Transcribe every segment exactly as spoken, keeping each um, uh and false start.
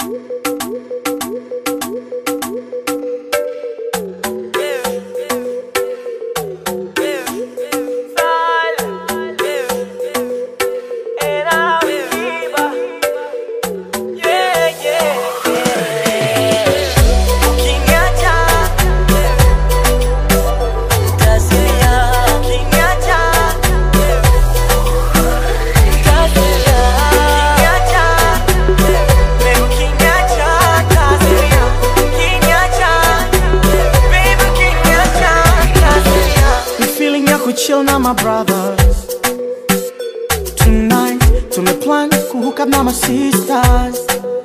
Chill na my brothers. Tonight tumeplan kuhook up na my sisters.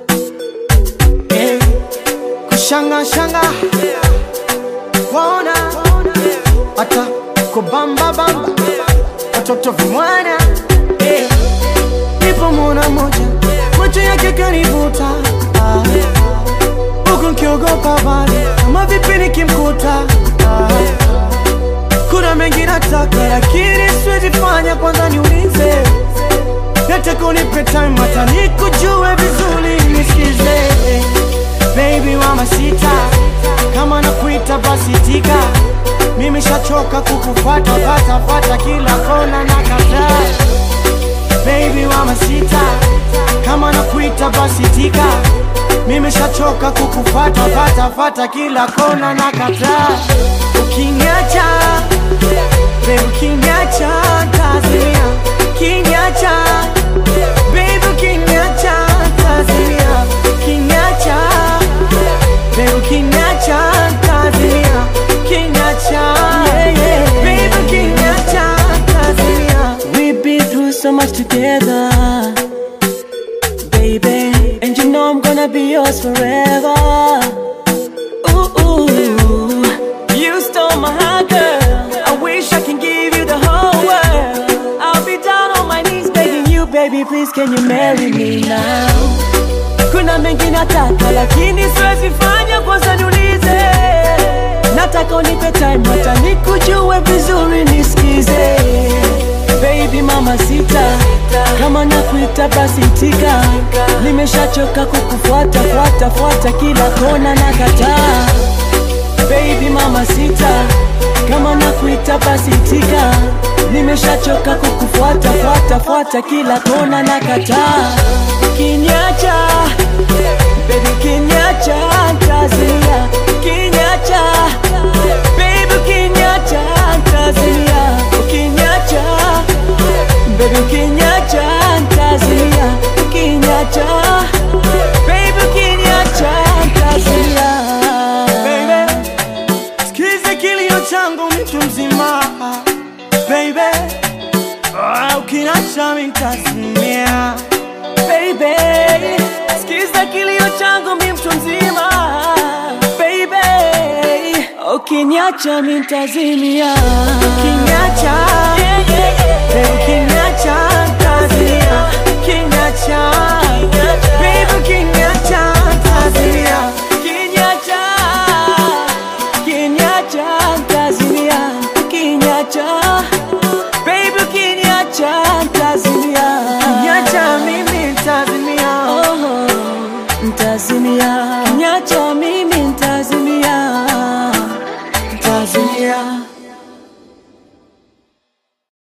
Yeah. Kushanga shanga kuona ata kubamba bamba watoto vimwana. Yeah. Nipo mwana moja macho yake kanivuta, ah. Huku nkiogopa bali kama vipi nikimkuta, ah. Kuna mengi nataka lakini siwezi fanya, kwanza niulize. Nataka unipe time hata nikujue vizuri nisikize. Baby mama sita, kama nakuita basi tika. Mimi shachoka kukufuata fata fata kila kona na kataa. Baby mama sita, kama nakuita basi tika. Mimi shachoka kukufuata fata fata kila kona na kataa. Ukiniacha baby, ukiniacha tazimia. Ukiniacha baby, ukiniacha tazimia. Ukiniacha baby, ukiniacha tazimia. Ukiniacha baby, ukiniacha tazimia. We've been through so much together, baby, and you know I'm gonna be yours forever. Ooh, ooh, you stole my heart, girl. I wish I can give you the whole world. I'll be down on my knees begging you, baby, please can you marry me now? Kuna mengi nataka lakini siwezi fanya, kwanza niulize. Nataka unipe time hata nikujue vizuri nisikize. Baby mama sita, kama nakuita basi tika. Nimeshachoka kukufuata fuata fuata kila kona na kataa. Baby mama sita, kama nakuita basi tika. Nimeshachoka kukufuata fuata fuata kila kona na kataa. Ukiniacha baby, ukiniacha tazimia. Ukiniacha baby, ukiniacha tazimia. Ukiniacha baby, ukiniacha tazimia. Ukiniacha baby, ukiniacha tazimia. Baby, sikize kilio changu mtu mzima. Baby, oh, ukiniacha mimi nitazimia. Baby, sikiza kilio changu mimi mtu mzima. Baby, ukiniacha mimi nitazimia. Ukiniacha, yeah, yeah, yeah. ukiniacha